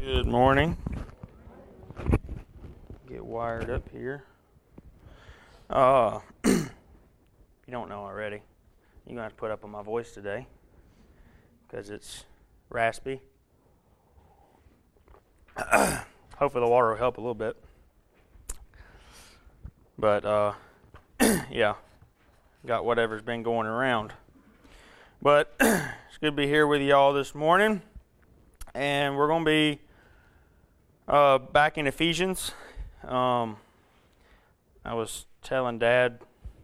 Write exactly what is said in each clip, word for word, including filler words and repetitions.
Good morning. Get wired up here. Uh, if you don't know already, you're going to have to put up on my voice today because it's raspy. Hopefully the water will help a little bit. But, uh, yeah, got whatever's been going around. But it's good to be here with you all this morning. And we're going to be uh, back in Ephesians. Um, I was telling Dad,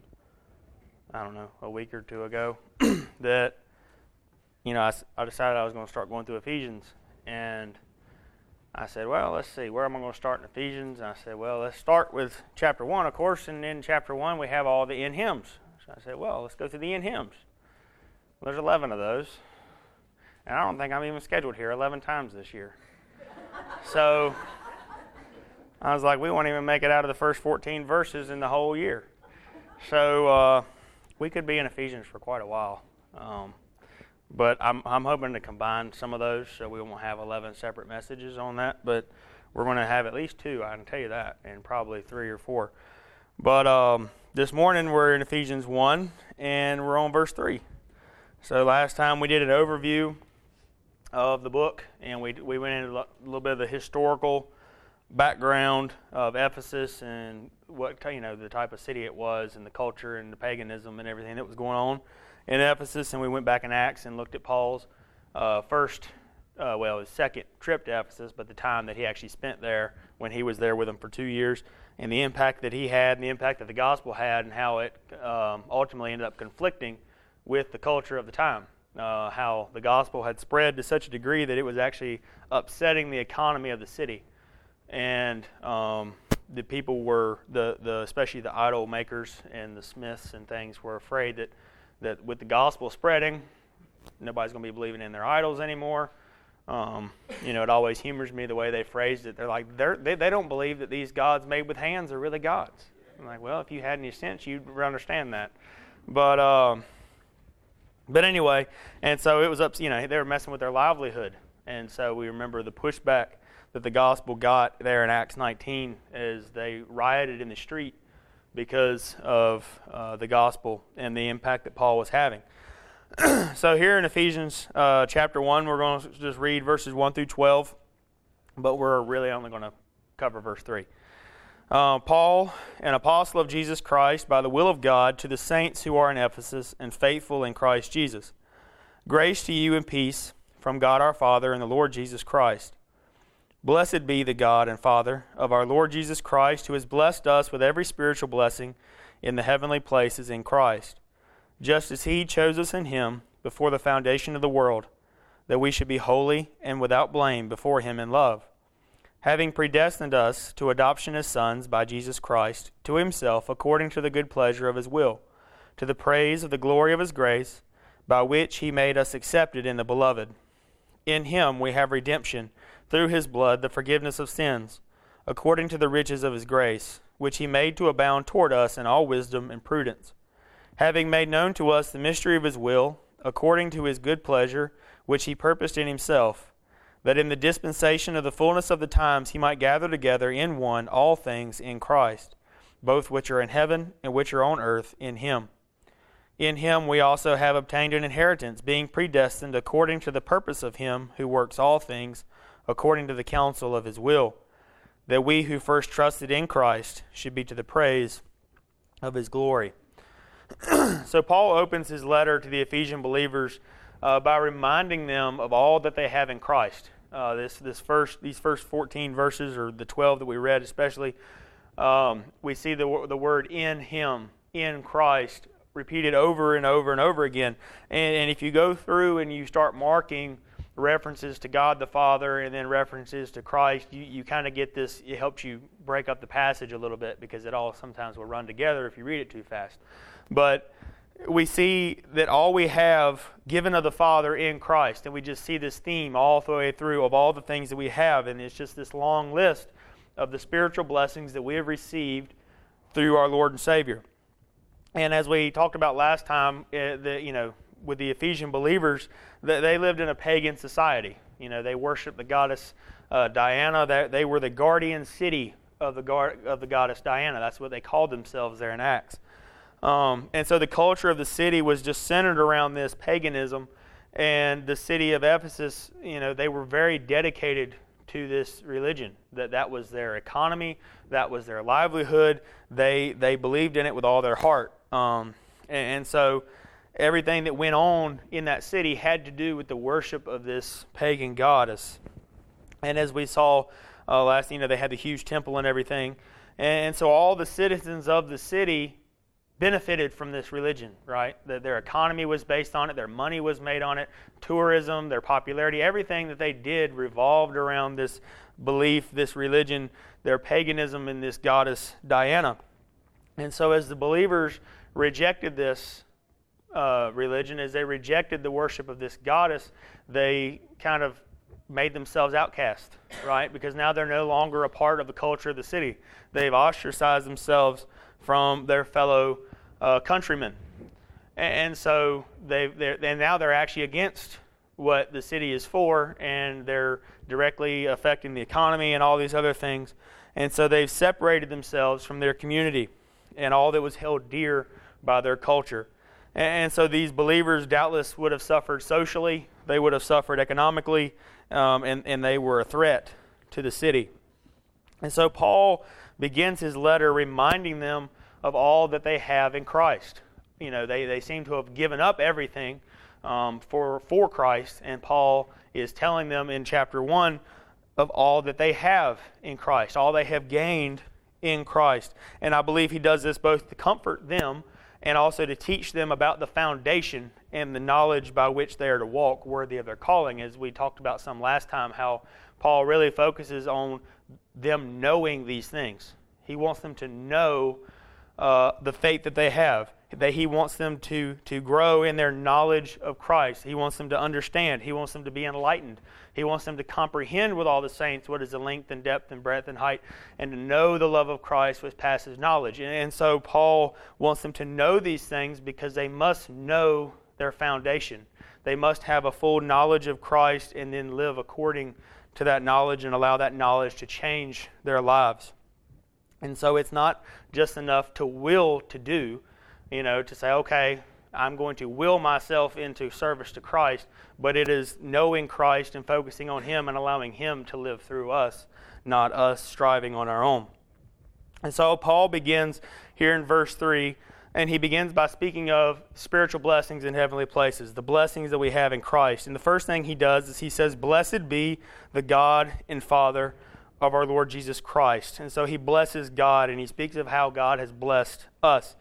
I don't know, a week or two ago, that, you know, I, I decided I was going to start going through Ephesians. And I said, well, let's see, where am I going to start in Ephesians? And I said, well, let's start with chapter one, of course. And in chapter one, we have all the in hymns. So I said, well, let's go through the in hymns. Well, there's eleven of those. And I don't think I'm even scheduled here eleven times this year. So I was like, we won't even make it out of the first fourteen verses in the whole year. So uh, we could be in Ephesians for quite a while. Um, but I'm, I'm hoping to combine some of those so we won't have eleven separate messages on that. But we're going to have at least two, I can tell you that, and probably three or four. But um, this morning we're in Ephesians one, and we're on verse three. So last time we did an overview of the book, and we we went into a little bit of the historical background of Ephesus and what, you know, the type of city it was and the culture and the paganism and everything that was going on in Ephesus. And we went back in Acts and looked at Paul's uh, first, uh, well, his second trip to Ephesus, but the time that he actually spent there when he was there with them for two years, and the impact that he had and the impact that the gospel had, and how it um, ultimately ended up conflicting with the culture of the time. Uh, how the gospel had spread to such a degree that it was actually upsetting the economy of the city, and um, the people were the, the especially the idol makers and the smiths and things were afraid that that with the gospel spreading, nobody's going to be believing in their idols anymore. Um, you know, it always humors me the way they phrased it. They're like they're, they they don't believe that these gods made with hands are really gods. I'm like, well, if you had any sense, you'd understand that, but. Um, But anyway, and so it was up, you know, they were messing with their livelihood. And so we remember the pushback that the gospel got there in Acts nineteen as they rioted in the street because of uh, the gospel and the impact that Paul was having. So here in Ephesians uh, chapter one, we're going to just read verses one through twelve, but we're really only going to cover verse three. Uh, Paul, an apostle of Jesus Christ, by the will of God, to the saints who are in Ephesus and faithful in Christ Jesus. Grace to you and peace from God our Father and the Lord Jesus Christ. Blessed be the God and Father of our Lord Jesus Christ, who has blessed us with every spiritual blessing in the heavenly places in Christ, just as he chose us in him before the foundation of the world, that we should be holy and without blame before him in love, having predestined us to adoption as sons by Jesus Christ, to himself according to the good pleasure of his will, to the praise of the glory of his grace, by which he made us accepted in the Beloved. In him we have redemption, through his blood, the forgiveness of sins, according to the riches of his grace, which he made to abound toward us in all wisdom and prudence, having made known to us the mystery of his will, according to his good pleasure, which he purposed in himself, that in the dispensation of the fullness of the times he might gather together in one all things in Christ, both which are in heaven and which are on earth in him. In him we also have obtained an inheritance, being predestined according to the purpose of him who works all things according to the counsel of his will, that we who first trusted in Christ should be to the praise of his glory. So Paul opens his letter to the Ephesian believers uh, by reminding them of all that they have in Christ. Uh, this this first these first fourteen verses, or the twelve that we read especially, um, we see the the word in him, in Christ, repeated over and over and over again. And, and if you go through and you start marking references to God the Father and then references to Christ, you, you kind of get this, it helps you break up the passage a little bit because it all sometimes will run together if you read it too fast. But we see that all we have given of the Father in Christ, and we just see this theme all the way through of all the things that we have, and it's just this long list of the spiritual blessings that we have received through our Lord and Savior. And as we talked about last time, uh, the, you know, with the Ephesian believers, that they lived in a pagan society. You know, they worshiped the goddess uh, Diana. They, they were the guardian city of the gar- of the goddess Diana. That's what they called themselves there in Acts. Um, and so the culture of the city was just centered around this paganism. And the city of Ephesus, you know, they were very dedicated to this religion. That that was their economy. That was their livelihood. They they believed in it with all their heart. Um, and, and so everything that went on in that city had to do with the worship of this pagan goddess. And as we saw uh, last, you know, they had the huge temple and everything. And, and so all the citizens of the city benefited from this religion, right? That their economy was based on it, their money was made on it, tourism, their popularity, everything that they did revolved around this belief, this religion, their paganism in this goddess Diana. And so as the believers rejected this uh, religion, as they rejected the worship of this goddess, they kind of made themselves outcast, right? Because now they're no longer a part of the culture of the city. They've ostracized themselves from their fellow uh, countrymen, and, and so they and now they're actually against what the city is for, and they're directly affecting the economy and all these other things. And so they've separated themselves from their community and all that was held dear by their culture. And, and so these believers doubtless would have suffered socially, they would have suffered economically, um, and and they were a threat to the city. And so Paul begins his letter reminding them of all that they have in Christ. You know, they, they seem to have given up everything um, for, for Christ, and Paul is telling them in chapter one of all that they have in Christ, all they have gained in Christ. And I believe he does this both to comfort them and also to teach them about the foundation and the knowledge by which they are to walk worthy of their calling. As we talked about some last time, how Paul really focuses on them knowing these things. He wants them to know uh, the faith that they have. That he wants them to, to grow in their knowledge of Christ. He wants them to understand. He wants them to be enlightened. He wants them to comprehend with all the saints what is the length and depth and breadth and height, and to know the love of Christ which passes knowledge. And, and so Paul wants them to know these things because they must know their foundation. They must have a full knowledge of Christ and then live according to that knowledge and allow that knowledge to change their lives. And so it's not just enough to will to do, you know, to say, okay, I'm going to will myself into service to Christ, but it is knowing Christ and focusing on Him and allowing Him to live through us, not us striving on our own. And so Paul begins here in verse three, and he begins by speaking of spiritual blessings in heavenly places, the blessings that we have in Christ. And the first thing he does is he says, "Blessed be the God and Father of our Lord Jesus Christ." And so he blesses God, and he speaks of how God has blessed us.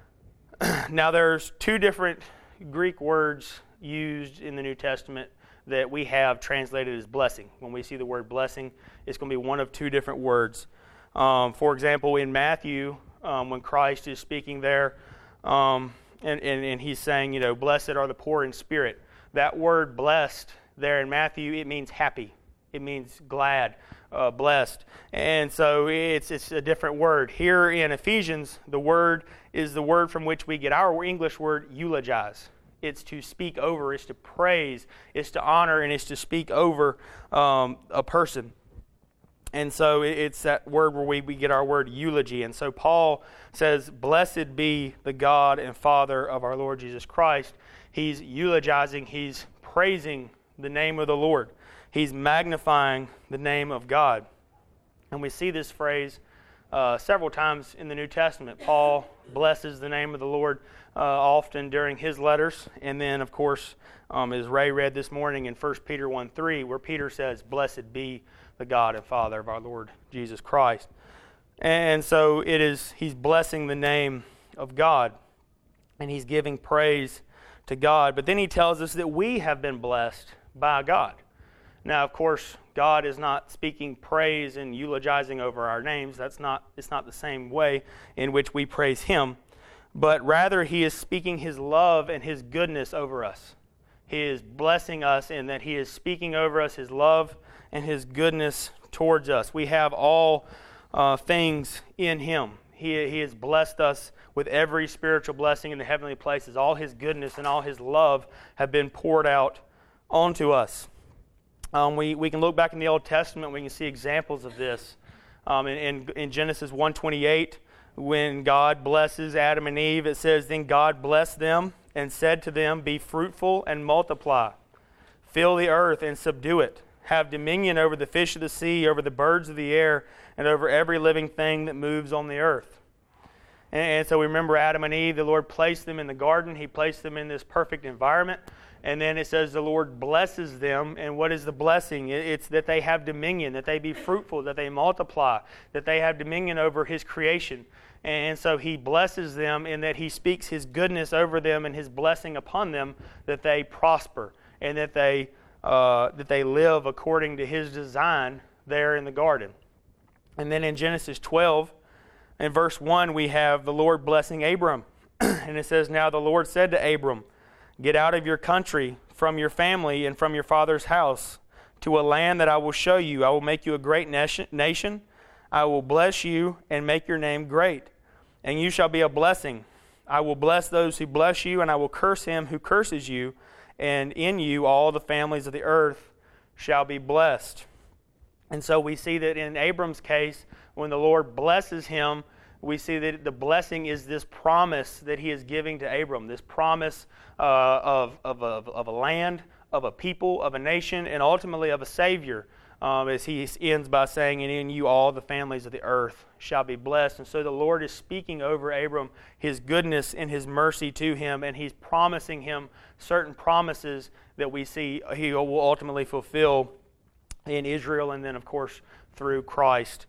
Now there's two different Greek words used in the New Testament that we have translated as blessing. When we see the word blessing, it's going to be one of two different words. Um, for example, in Matthew, um, when Christ is speaking there, um, and, and, and he's saying, you know, blessed are the poor in spirit. That word blessed there in Matthew, it means happy. It means glad, uh, blessed. And so it's it's a different word. Here in Ephesians, the word is the word from which we get our English word eulogize. It's to speak over, it's to praise, it's to honor, and it's to speak over um, a person. And so it's that word where we, we get our word eulogy. And so Paul says, "Blessed be the God and Father of our Lord Jesus Christ." He's eulogizing, he's praising the name of the Lord. He's magnifying the name of God. And we see this phrase uh, several times in the New Testament. Paul blesses the name of the Lord uh, often during his letters. And then, of course, um, as Ray read this morning in First Peter one three, where Peter says, "Blessed be the God and Father of our Lord Jesus Christ." And so it is, he's blessing the name of God, and he's giving praise to God. But then he tells us that we have been blessed by God. Now, of course, God is not speaking praise and eulogizing over our names. That's not, it's not the same way in which we praise Him. But rather, He is speaking His love and His goodness over us. He is blessing us in that He is speaking over us His love and His goodness towards us. We have all uh, things in Him. He, he has blessed us with every spiritual blessing in the heavenly places. All His goodness and all His love have been poured out onto us. Um, we, we can look back in the Old Testament, we can see examples of this. Um, in, in, in Genesis one twenty-eight, when God blesses Adam and Eve, it says, "Then God blessed them and said to them, 'Be fruitful and multiply. Fill the earth and subdue it. Have dominion over the fish of the sea, over the birds of the air, and over every living thing that moves on the earth.'" And, and so we remember Adam and Eve, the Lord placed them in the garden. He placed them in this perfect environment. And then it says the Lord blesses them. And what is the blessing? It's that they have dominion, that they be fruitful, that they multiply, that they have dominion over His creation. And so He blesses them in that He speaks His goodness over them and His blessing upon them, that they prosper and that they uh, that they live according to His design there in the garden. And then in Genesis twelve, in verse one, we have the Lord blessing Abram. And it says, "Now the Lord said to Abram, 'Get out of your country, from your family, and from your father's house, to a land that I will show you. I will make you a great nation. I will bless you and make your name great, and you shall be a blessing. I will bless those who bless you, and I will curse him who curses you, and in you all the families of the earth shall be blessed.'" And so we see that in Abram's case, when the Lord blesses him, we see that the blessing is this promise that He is giving to Abram, this promise uh, of, of, of, of a land, of a people, of a nation, and ultimately of a Savior, um, as He ends by saying, "And in you all the families of the earth shall be blessed." And so the Lord is speaking over Abram His goodness and His mercy to him, and He's promising him certain promises that we see He will ultimately fulfill in Israel, and then, of course, through Christ.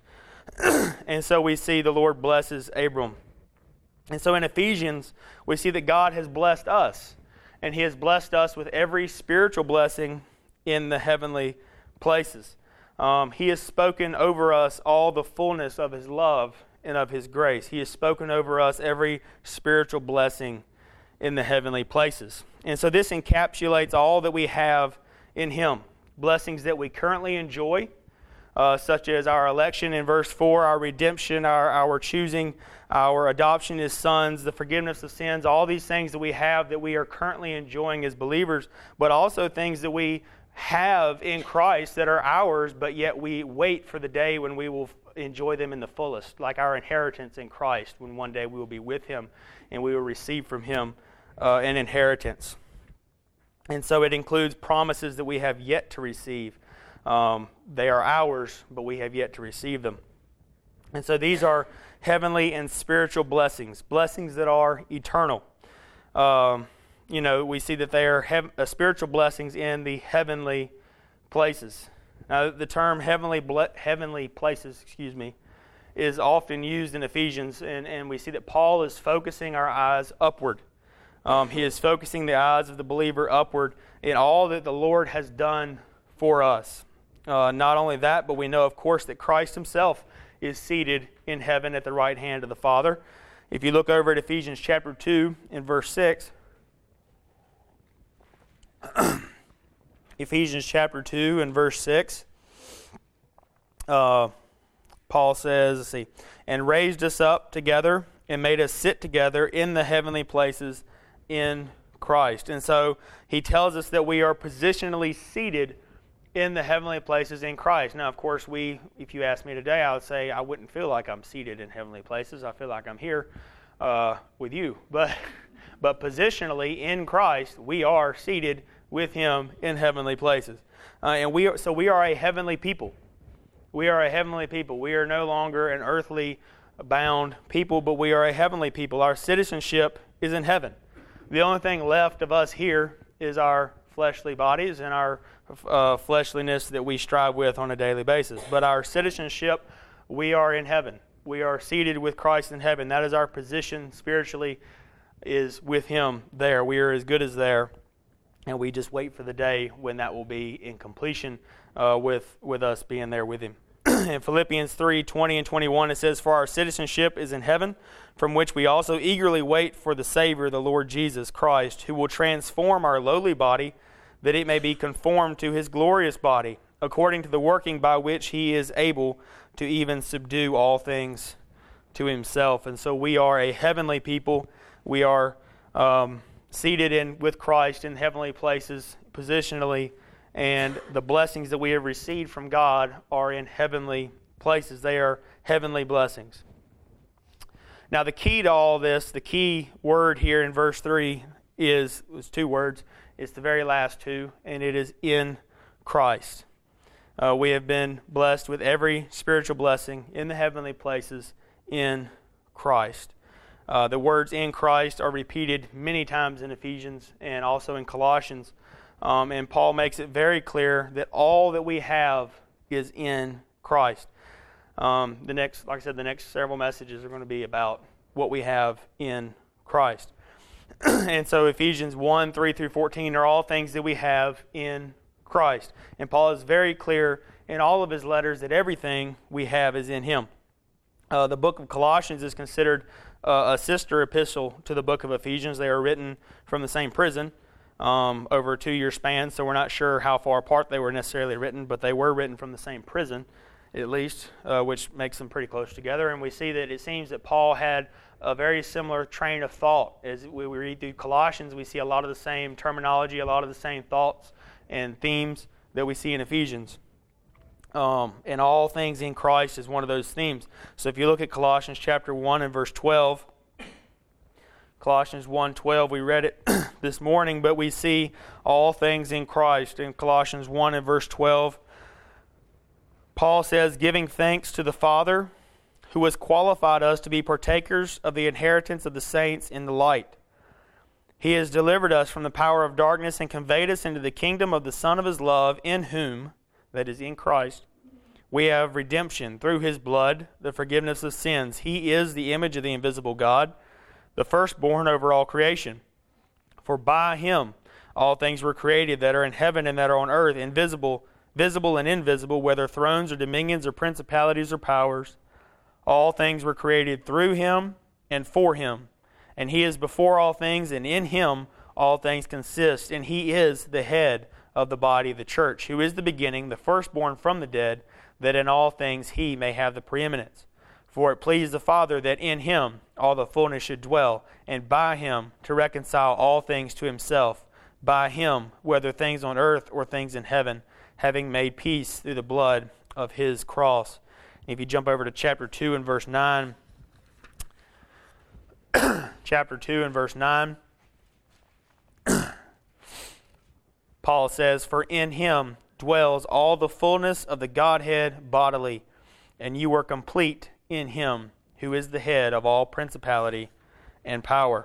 And so we see the Lord blesses Abram. And so in Ephesians, we see that God has blessed us. And He has blessed us with every spiritual blessing in the heavenly places. Um, he has spoken over us all the fullness of His love and of His grace. He has spoken over us every spiritual blessing in the heavenly places. And so this encapsulates all that we have in Him. Blessings that we currently enjoy, Uh, such as our election in verse four, our redemption, our, our choosing, our adoption as sons, the forgiveness of sins, all these things that we have that we are currently enjoying as believers, but also things that we have in Christ that are ours, but yet we wait for the day when we will enjoy them in the fullest, like our inheritance in Christ, when one day we will be with Him and we will receive from Him uh, an inheritance. And so it includes promises that we have yet to receive. Um, they are ours, but we have yet to receive them. And so these are heavenly and spiritual blessings, blessings that are eternal. Um, you know, we see that they are hev- uh, spiritual blessings in the heavenly places. Now, the term heavenly ble- heavenly places, excuse me, is often used in Ephesians, and, and we see that Paul is focusing our eyes upward. Um, he is focusing the eyes of the believer upward in all that the Lord has done for us. Uh, not only that, but we know, of course, that Christ Himself is seated in heaven at the right hand of the Father. If you look over at Ephesians chapter two and verse six, Ephesians chapter two and verse six, uh, Paul says, let's see, "And raised us up together and made us sit together in the heavenly places in Christ." And so he tells us that we are positionally seated in the heavenly places in Christ. Now, of course, we, if you ask me today, I would say I wouldn't feel like I'm seated in heavenly places. I feel like I'm here uh, with you. But, but positionally in Christ, we are seated with Him in heavenly places. Uh, and we are, so we are a heavenly people. We are a heavenly people. We are no longer an earthly bound people, but we are a heavenly people. Our citizenship is in heaven. The only thing left of us here is our fleshly bodies and our uh, fleshliness that we strive with on a daily basis. But our citizenship, we are in heaven. We are seated with Christ in heaven. That is our position spiritually, is with Him there. We are as good as there, and we just wait for the day when that will be in completion uh, with, with us being there with Him. In Philippians three, twenty and twenty-one, it says, "For our citizenship is in heaven, from which we also eagerly wait for the Savior, the Lord Jesus Christ, who will transform our lowly body, that it may be conformed to His glorious body, according to the working by which He is able to even subdue all things to Himself." And so we are a heavenly people. We are um, seated in with Christ in heavenly places, positionally and the blessings that we have received from God are in heavenly places. They are heavenly blessings. Now, the key to all this, the key word here in verse three is, is two words. It's the very last two, and it is in Christ. Uh, we have been blessed with every spiritual blessing in the heavenly places in Christ. Uh, the words in Christ are repeated many times in Ephesians and also in Colossians. Um, and Paul makes it very clear that all that we have is in Christ. Um, the next, like I said, the next several messages are going to be about what we have in Christ. And so Ephesians one, three through fourteen are all things that we have in Christ. And Paul is very clear in all of his letters that everything we have is in him. Uh, the book of Colossians is considered uh, a sister epistle to the book of Ephesians. They are written from the same prison um, over a two-year span, so we're not sure how far apart they were necessarily written, but they were written from the same prison, at least, uh, which makes them pretty close together. And we see that it seems that Paul had a very similar train of thought. As we read through Colossians, we see a lot of the same terminology, a lot of the same thoughts and themes that we see in Ephesians. Um, and all things in Christ is one of those themes. So if you look at Colossians chapter one and verse twelve, Colossians one twelve, we read it this morning, but we see all things in Christ. In Colossians one and verse twelve, Paul says, giving thanks to the Father who has qualified us to be partakers of the inheritance of the saints in the light. He has delivered us from the power of darkness and conveyed us into the kingdom of the Son of his love, in whom, that is in Christ, we have redemption through his blood, the forgiveness of sins. He is the image of the invisible God, the firstborn over all creation. For by him all things were created that are in heaven and that are on earth, invisible, visible and invisible, whether thrones or dominions or principalities or powers. All things were created through him and for him. And he is before all things, and in him all things consist. And he is the head of the body of the church, who is the beginning, the firstborn from the dead, that in all things he may have the preeminence. For it pleased the Father that in him all the fullness should dwell, and by him to reconcile all things to himself, by him, whether things on earth or things in heaven, having made peace through the blood of his cross. If you jump over to chapter two and verse nine, chapter two and verse nine, Paul says, for in him dwells all the fullness of the Godhead bodily, and you are complete in him, who is the head of all principality and power.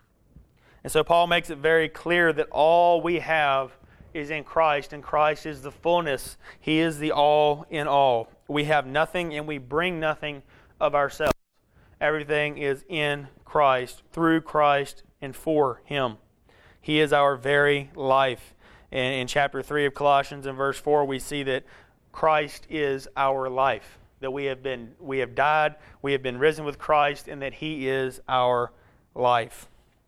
And so Paul makes it very clear that all we have is in Christ, and Christ is the fullness. He is the all in all. We have nothing and we bring nothing of ourselves. Everything is in Christ, through Christ, and for him. He is our very life. And in chapter three of Colossians and verse four, we see that Christ is our life. That we have been, we have died, we have been risen with Christ, and that he is our life.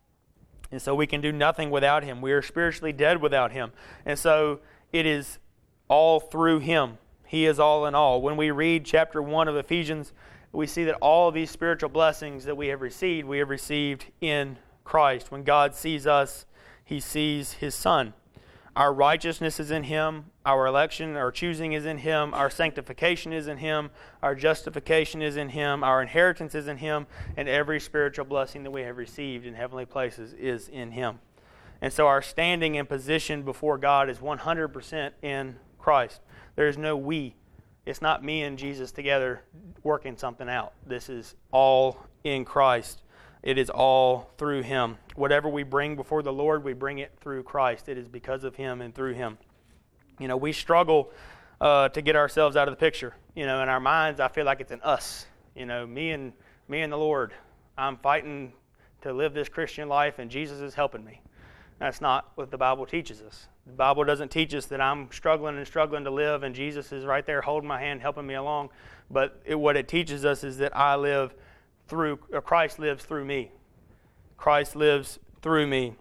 And so we can do nothing without him. We are spiritually dead without him. And so it is all through him. He is all in all. When we read chapter one of Ephesians, we see that all of these spiritual blessings that we have received, we have received in Christ. When God sees us, he sees his Son. Our righteousness is in him. Our election, our choosing is in him. Our sanctification is in him. Our justification is in him. Our inheritance is in him. And every spiritual blessing that we have received in heavenly places is in him. And so our standing and position before God is one hundred percent in Christ. There is no we. It's not me and Jesus together working something out. This is all in Christ. It is all through him. Whatever we bring before the Lord, we bring it through Christ. It is because of him and through him. You know, we struggle uh, to get ourselves out of the picture. You know, in our minds, I feel like it's an us. You know, me and me and the Lord. I'm fighting to live this Christian life, and Jesus is helping me. That's not what the Bible teaches us. The Bible doesn't teach us that I'm struggling and struggling to live, and Jesus is right there holding my hand, helping me along. But it, what it teaches us is that I live through, or Christ lives through me. Christ lives through me.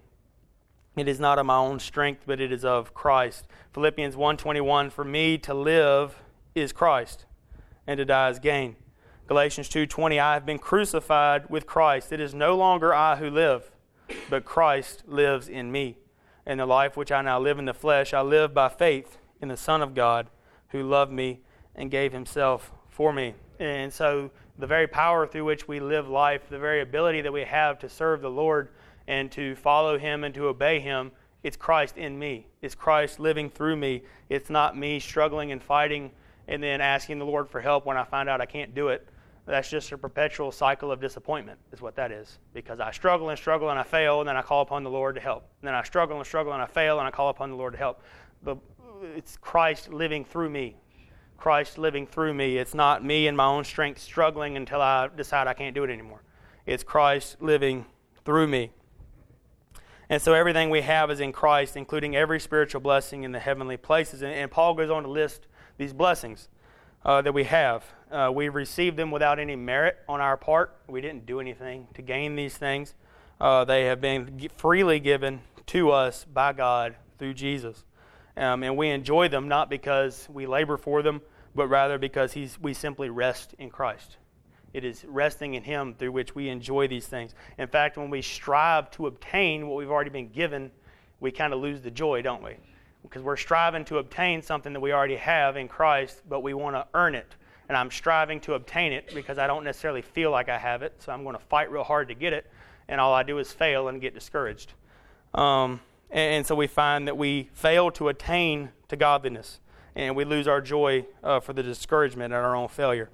It is not of my own strength, but it is of Christ. Philippians one twenty-one, for me to live is Christ, and to die is gain. Galatians two twenty, I have been crucified with Christ. It is no longer I who live, but Christ lives in me. And the life which I now live in the flesh, I live by faith in the Son of God, who loved me and gave himself for me. And so the very power through which we live life, the very ability that we have to serve the Lord and to follow him and to obey him, it's Christ in me. It's Christ living through me. It's not me struggling and fighting and then asking the Lord for help when I find out I can't do it. That's just a perpetual cycle of disappointment is what that is. Because I struggle and struggle and I fail, and then I call upon the Lord to help. And then I struggle and struggle and I fail, and I call upon the Lord to help. But it's Christ living through me. Christ living through me. It's not me in my own strength struggling until I decide I can't do it anymore. It's Christ living through me. And so everything we have is in Christ, including every spiritual blessing in the heavenly places. And, and Paul goes on to list these blessings uh, that we have. Uh, we received them without any merit on our part. We didn't do anything to gain these things. Uh, they have been freely given to us by God through Jesus. Um, and we enjoy them not because we labor for them, but rather because he's, we simply rest in Christ. It is resting in him through which we enjoy these things. In fact, when we strive to obtain what we've already been given, we kind of lose the joy, don't we? Because we're striving to obtain something that we already have in Christ, but we want to earn it. And I'm striving to obtain it because I don't necessarily feel like I have it, so I'm going to fight real hard to get it, and all I do is fail and get discouraged. Um, and, and so we find that we fail to attain to godliness, and we lose our joy uh, for the discouragement at our own failure.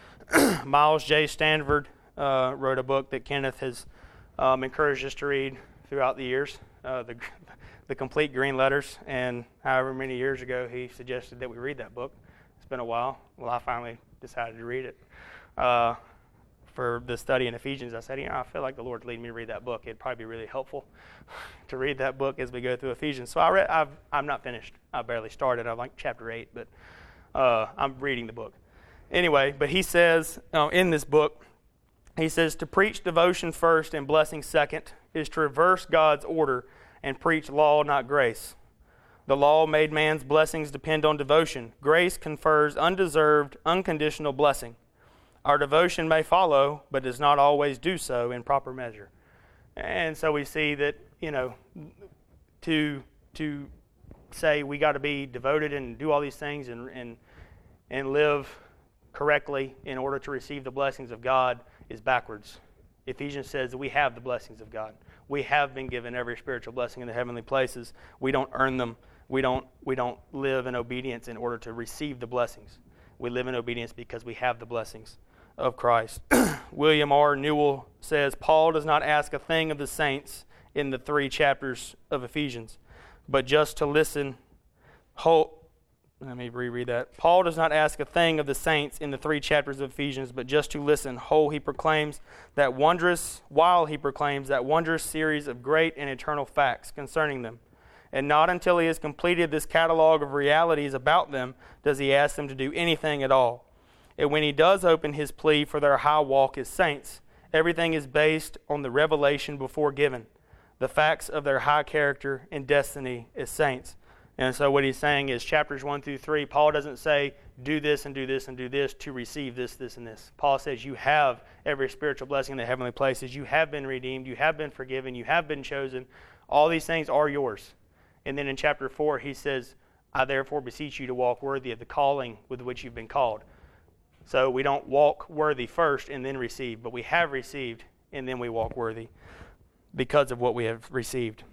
Miles J. Stanford uh, wrote a book that Kenneth has um, encouraged us to read throughout the years, uh, the, the Complete Green Letters, and however many years ago he suggested that we read that book. It's been a while. Well, I finally decided to read it. Uh, for the study in Ephesians, I said, you know, I feel like the Lord's leading me to read that book. It'd probably be really helpful to read that book as we go through Ephesians. So I read, I've, I'm not finished. I barely started. I'm like chapter eight, but uh, I'm reading the book. Anyway, but he says uh, in this book, he says, to preach devotion first and blessing second is to reverse God's order and preach law, not grace. The law made man's blessings depend on devotion. Grace confers undeserved, unconditional blessing. Our devotion may follow, but does not always do so in proper measure. And so we see that, you know, to to say we got to be devoted and do all these things and and and live correctly in order to receive the blessings of God is backwards. Ephesians says that we have the blessings of God. We have been given every spiritual blessing in the heavenly places. We don't earn them. We don't we don't live in obedience in order to receive the blessings. We live in obedience because we have the blessings of Christ. William R. Newell says, Paul does not ask a thing of the saints in the three chapters of Ephesians, but just to listen whole. Let me reread that. Paul does not ask a thing of the saints in the three chapters of Ephesians, but just to listen whole he proclaims that wondrous, while he proclaims that wondrous series of great and eternal facts concerning them. And not until he has completed this catalog of realities about them does he ask them to do anything at all. And when he does open his plea for their high walk as saints, everything is based on the revelation before given, the facts of their high character and destiny as saints. And so what he's saying is chapters one through three, Paul doesn't say do this and do this and do this to receive this, this, and this. Paul says you have every spiritual blessing in the heavenly places. You have been redeemed. You have been forgiven. You have been chosen. All these things are yours. And then in chapter four, he says, I therefore beseech you to walk worthy of the calling with which you've been called. So we don't walk worthy first and then receive, but we have received and then we walk worthy because of what we have received.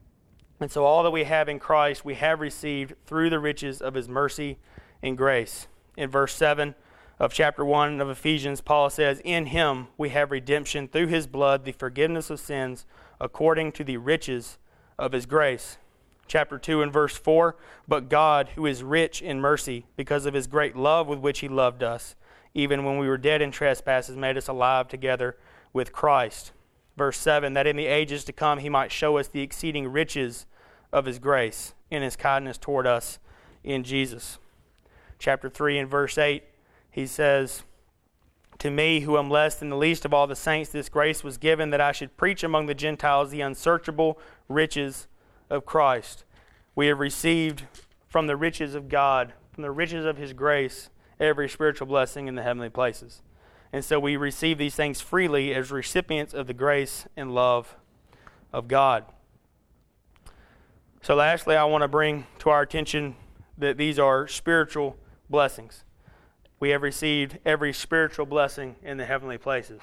And so all that we have in Christ, we have received through the riches of his mercy and grace. In verse seven of chapter one of Ephesians, Paul says, in him we have redemption through his blood, the forgiveness of sins, according to the riches of his grace. Chapter two and verse four, but God, who is rich in mercy, because of his great love with which he loved us, even when we were dead in trespasses, made us alive together with Christ. Verse seven, that in the ages to come he might show us the exceeding riches of his grace in his kindness toward us in Jesus. Chapter three and verse eight, he says, to me, who am less than the least of all the saints, this grace was given that I should preach among the Gentiles the unsearchable riches of Christ. We have received from the riches of God, from the riches of his grace, every spiritual blessing in the heavenly places. And so we receive these things freely as recipients of the grace and love of God. So lastly, I want to bring to our attention that these are spiritual blessings. We have received every spiritual blessing in the heavenly places.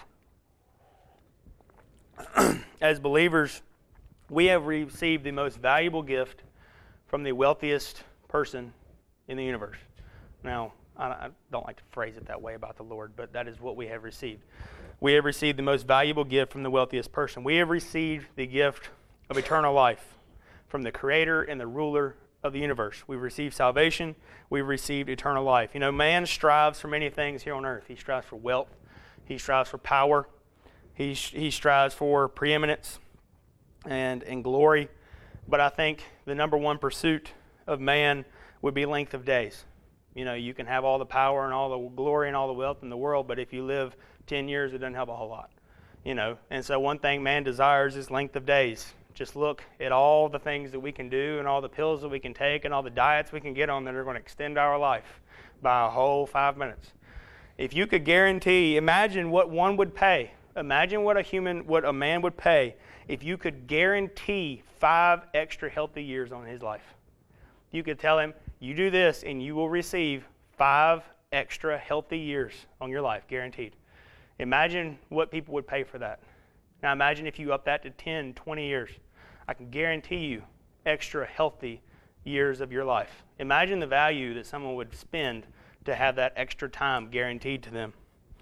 As believers, we have received the most valuable gift from the wealthiest person in the universe. Now, I don't like to phrase it that way about the Lord, but that is what we have received. We have received the most valuable gift from the wealthiest person. We have received the gift of eternal life from the Creator and the ruler of the universe. We've received salvation. We've received eternal life. You know, man strives for many things here on earth. He strives for wealth. He strives for power. He, he strives for preeminence and, and glory. But I think the number one pursuit of man would be length of days. You know, you can have all the power and all the glory and all the wealth in the world, but if you live ten years, it doesn't help a whole lot. You know, and so one thing man desires is length of days. Just look at all the things that we can do and all the pills that we can take and all the diets we can get on that are going to extend our life by a whole five minutes. If you could guarantee, imagine what one would pay. Imagine what a human, what a man would pay if you could guarantee five extra healthy years on his life. You could tell him, you do this and you will receive five extra healthy years on your life, guaranteed. Imagine what people would pay for that. Now imagine if you up that to ten, twenty years. I can guarantee you extra healthy years of your life. Imagine the value that someone would spend to have that extra time guaranteed to them.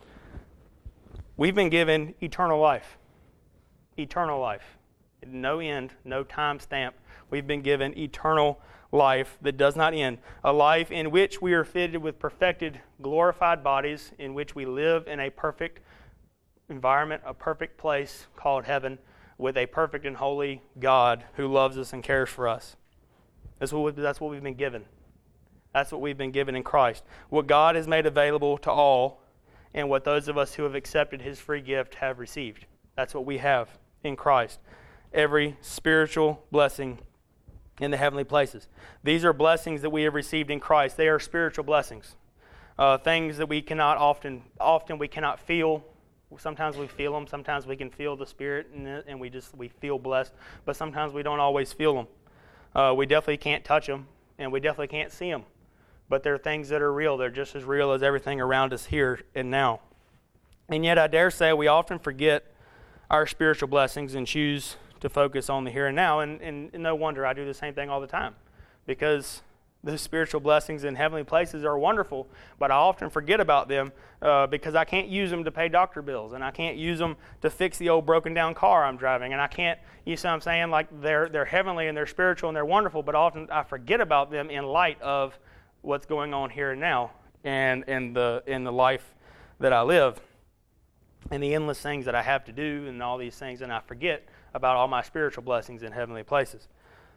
We've been given eternal life. Eternal life. No end, no time stamp. We've been given eternal life that does not end. A life in which we are fitted with perfected, glorified bodies, in which we live in a perfect environment, a perfect place called heaven, with a perfect and holy God who loves us and cares for us. That's what, we, that's what we've been given. That's what we've been given in Christ. What God has made available to all, and what those of us who have accepted His free gift have received. That's what we have in Christ. Every spiritual blessing in the heavenly places. These are blessings that we have received in Christ. They are spiritual blessings. Uh, things that we cannot often, often we cannot feel. Sometimes we feel them. Sometimes we can feel the Spirit, and, and we just we feel blessed. But sometimes we don't always feel them. Uh, we definitely can't touch them, and we definitely can't see them. But they're things that are real. They're just as real as everything around us here and now. And yet, I dare say, we often forget our spiritual blessings and choose to focus on the here and now. And, and, and no wonder I do the same thing all the time, because the spiritual blessings in heavenly places are wonderful, but I often forget about them uh, because I can't use them to pay doctor bills, and I can't use them to fix the old broken down car I'm driving, and I can't, you see what I'm saying? Like they're they're heavenly and they're spiritual and they're wonderful, but often I forget about them in light of what's going on here and now, and in the in the life that I live, and the endless things that I have to do, and all these things, and I forget about all my spiritual blessings in heavenly places.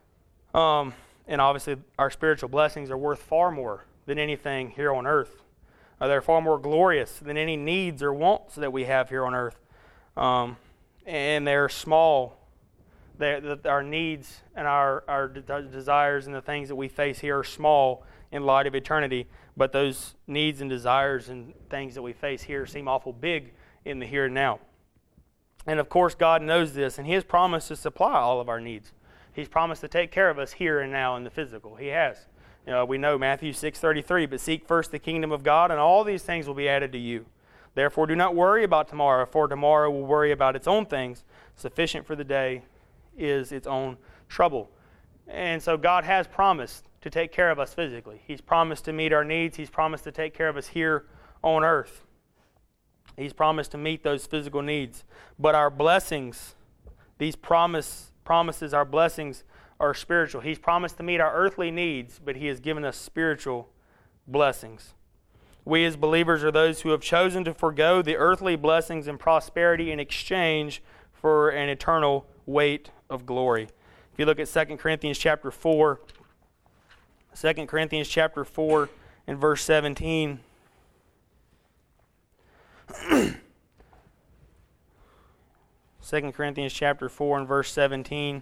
Um. And obviously, our spiritual blessings are worth far more than anything here on earth. Uh, they're far more glorious than any needs or wants that we have here on earth. Um, and they're small. They're, our needs and our, our de- desires and the things that we face here are small in light of eternity. But those needs and desires and things that we face here seem awful big in the here and now. And of course, God knows this, and He has promised to supply all of our needs. He's promised to take care of us here and now in the physical. He has. You know, we know Matthew six thirty-three, but seek first the kingdom of God, and all these things will be added to you. Therefore, do not worry about tomorrow, for tomorrow will worry about its own things. Sufficient for the day is its own trouble. And so God has promised to take care of us physically. He's promised to meet our needs. He's promised to take care of us here on earth. He's promised to meet those physical needs. But our blessings, these promise promises, our blessings are spiritual. He's promised to meet our earthly needs, but He has given us spiritual blessings. We as believers are those who have chosen to forego the earthly blessings and prosperity in exchange for an eternal weight of glory. If you look at Second Corinthians chapter four, Second Corinthians chapter four and verse seventeen. Second Corinthians chapter four and verse seventeen.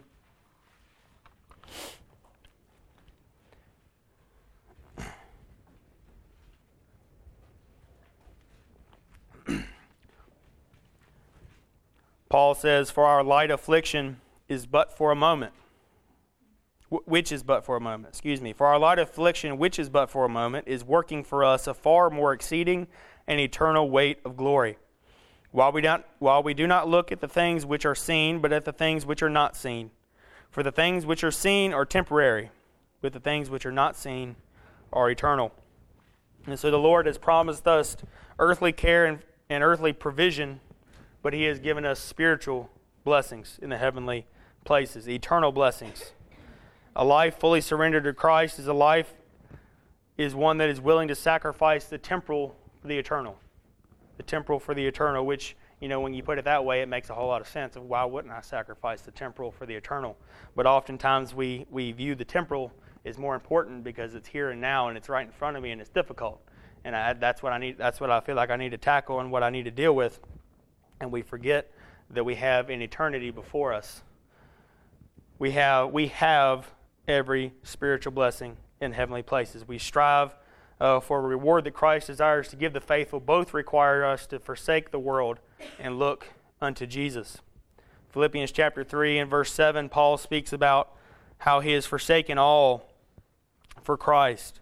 Paul says, "For our light affliction is but for a moment, which is but for a moment, excuse me. For our light affliction, which is but for a moment, is working for us a far more exceeding and eternal weight of glory. While we don't, while we do not look at the things which are seen, but at the things which are not seen. For the things which are seen are temporary, but the things which are not seen are eternal. And so the Lord has promised us earthly care and, and earthly provision, but He has given us spiritual blessings in the heavenly places, eternal blessings. A life fully surrendered to Christ is a life is one that is willing to sacrifice the temporal for the eternal. The temporal for the eternal, which, you know, when you put it that way, it makes a whole lot of sense. Of why wouldn't I sacrifice the temporal for the eternal? But oftentimes we, we view the temporal as more important because it's here and now and it's right in front of me and it's difficult. And I, that's what I need. That's what I feel like I need to tackle and what I need to deal with. And we forget that we have an eternity before us. We have we have every spiritual blessing in heavenly places. We strive uh, for a reward that Christ desires to give the faithful. Both require us to forsake the world and look unto Jesus. Philippians chapter three and verse seven, Paul speaks about how he has forsaken all for Christ.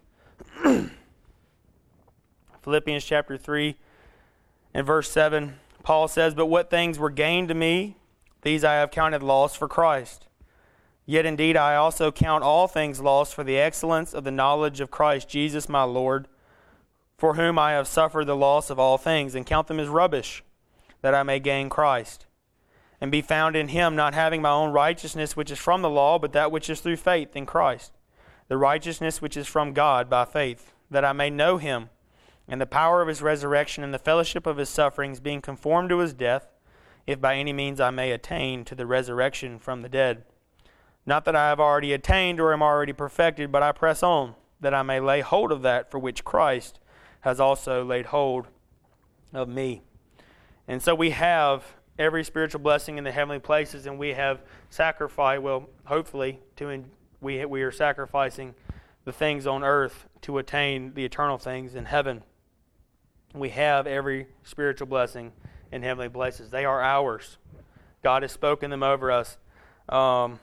Philippians chapter three and verse seven, Paul says, "But what things were gained to me, these I have counted loss for Christ. Yet indeed I also count all things lost for the excellence of the knowledge of Christ Jesus my Lord, for whom I have suffered the loss of all things, and count them as rubbish, that I may gain Christ, and be found in Him, not having my own righteousness which is from the law, but that which is through faith in Christ, the righteousness which is from God by faith, that I may know Him, and the power of His resurrection, and the fellowship of His sufferings, being conformed to His death, if by any means I may attain to the resurrection from the dead. Not that I have already attained or am already perfected, but I press on, that I may lay hold of that for which Christ has also laid hold of me." And so we have every spiritual blessing in the heavenly places, and we have sacrificed, well, hopefully, to in, we we are sacrificing the things on earth to attain the eternal things in heaven. We have every spiritual blessing in heavenly places. They are ours. God has spoken them over us. Um,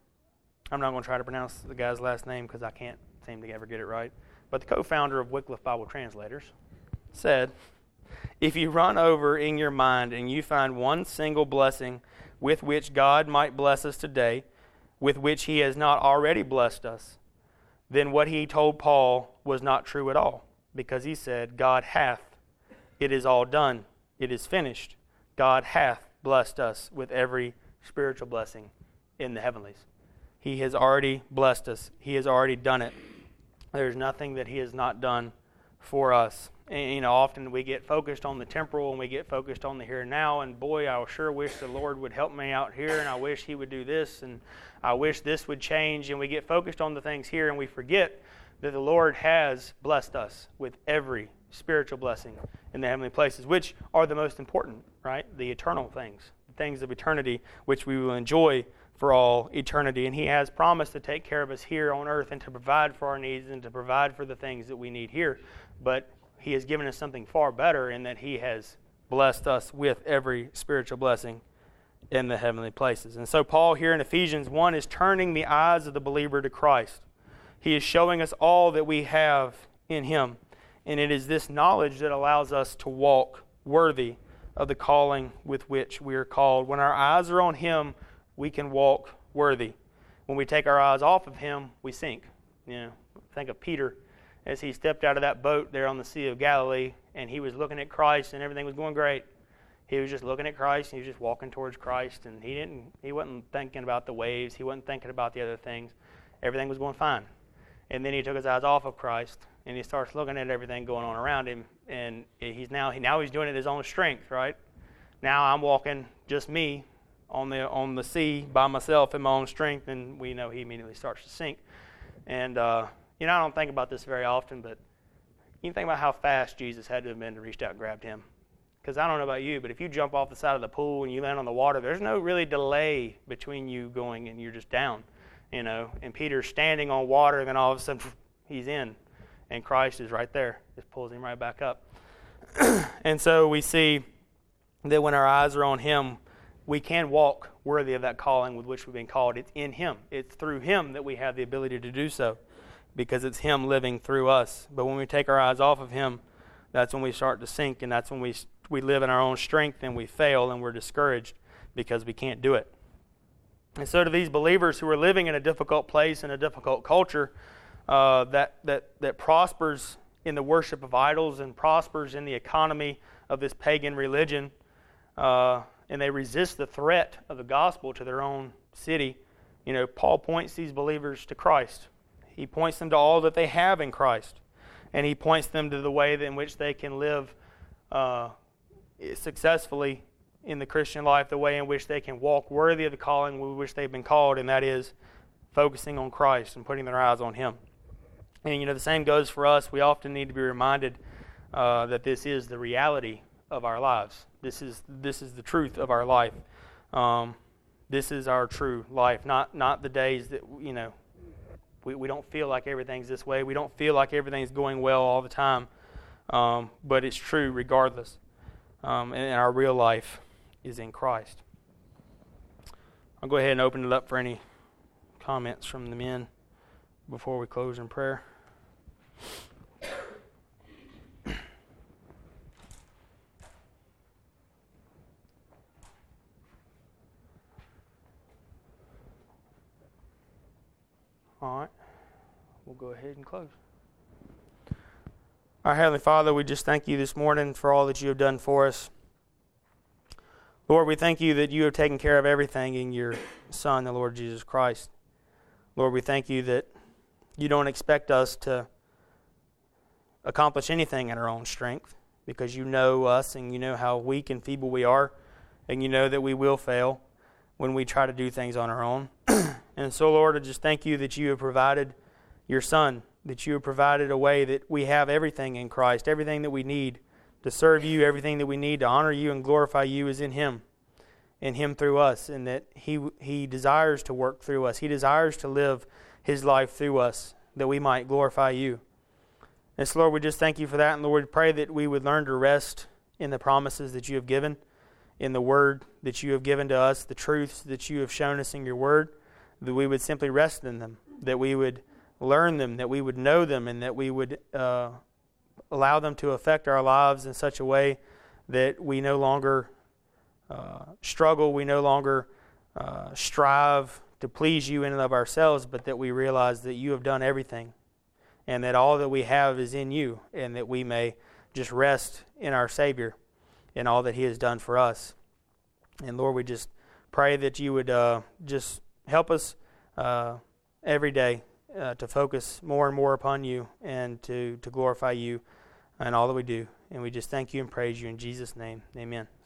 I'm not going to try to pronounce the guy's last name because I can't seem to ever get it right. But the co-founder of Wycliffe Bible Translators said, "If you run over in your mind and you find one single blessing with which God might bless us today, with which He has not already blessed us, then what he told Paul was not true at all, because he said, God hath, it is all done, it is finished. God hath blessed us with every spiritual blessing in the heavenlies. He has already blessed us. He has already done it. There's nothing that He has not done for us. And, you know, often we get focused on the temporal and we get focused on the here and now. And boy, I sure wish the Lord would help me out here, and I wish He would do this, and I wish this would change. And we get focused on the things here, and we forget that the Lord has blessed us with every spiritual blessing in the heavenly places, which are the most important, right? The eternal things, the things of eternity, which we will enjoy for all eternity. And He has promised to take care of us here on earth and to provide for our needs and to provide for the things that we need here. But He has given us something far better in that He has blessed us with every spiritual blessing in the heavenly places. And so Paul here in Ephesians one is turning the eyes of the believer to Christ. He is showing us all that we have in Him. And it is this knowledge that allows us to walk worthy of the calling with which we are called. When our eyes are on Him, we can walk worthy. When we take our eyes off of Him, we sink. You know, think of Peter as he stepped out of that boat there on the Sea of Galilee, and he was looking at Christ, and everything was going great. He was just looking at Christ, and he was just walking towards Christ, and he didn't. He wasn't thinking about the waves. He wasn't thinking about the other things. Everything was going fine. And then he took his eyes off of Christ, and he starts looking at everything going on around him, and he's now now he's doing it in his own strength, right? Now I'm walking just me on the on the sea by myself in my own strength, and we know he immediately starts to sink. And uh, you know, I don't think about this very often, but you can think about how fast Jesus had to have been to reach out and grabbed him. Because I don't know about you, but if you jump off the side of the pool and you land on the water, there's no really delay between you going and you're just down, you know. And Peter's standing on water, and then all of a sudden he's in, and Christ is right there, just pulls him right back up. And so we see that when our eyes are on Him, we can walk worthy of that calling with which we've been called. It's in Him. It's through Him that we have the ability to do so, because it's Him living through us. But when we take our eyes off of Him, that's when we start to sink, and that's when we we live in our own strength and we fail and we're discouraged because we can't do it. And so to these believers who are living in a difficult place and a difficult culture uh, that, that, that prospers in the worship of idols and prospers in the economy of this pagan religion, uh, and they resist the threat of the gospel to their own city, you know, Paul points these believers to Christ. He points them to all that they have in Christ. And he points them to the way in which they can live uh, successfully in the Christian life, the way in which they can walk worthy of the calling with which they've been called, and that is focusing on Christ and putting their eyes on Him. And, you know, the same goes for us. We often need to be reminded uh, that this is the reality of our lives. This is this is the truth of our life. Um, this is our true life, not not the days that, you know, we, we don't feel like everything's this way. We don't feel like everything's going well all the time. Um, but it's true regardless. Um, and our real life is in Christ. I'll go ahead and open it up for any comments from the men before we close in prayer. All right, we'll go ahead and close. Our Heavenly Father, we just thank You this morning for all that You have done for us. Lord, we thank You that You have taken care of everything in Your Son, the Lord Jesus Christ. Lord, we thank You that You don't expect us to accomplish anything in our own strength, because You know us and You know how weak and feeble we are, and You know that we will fail when we try to do things on our own. And so, Lord, I just thank You that You have provided Your Son, that You have provided a way that we have everything in Christ, everything that we need to serve You, everything that we need to honor You and glorify You is in Him, in Him through us, and that He He desires to work through us. He desires to live His life through us, that we might glorify You. And so, Lord, we just thank You for that, and Lord, we pray that we would learn to rest in the promises that You have given, in the Word that You have given to us, the truths that You have shown us in Your Word, that we would simply rest in them, that we would learn them, that we would know them, and that we would uh, allow them to affect our lives in such a way that we no longer uh, struggle, we no longer uh, strive to please You in and of ourselves, but that we realize that You have done everything, and that all that we have is in You, and that we may just rest in our Savior and all that He has done for us. And Lord, we just pray that You would uh, just help us uh, every day uh, to focus more and more upon You, and to, to glorify You in all that we do. And we just thank You and praise You in Jesus' name. Amen.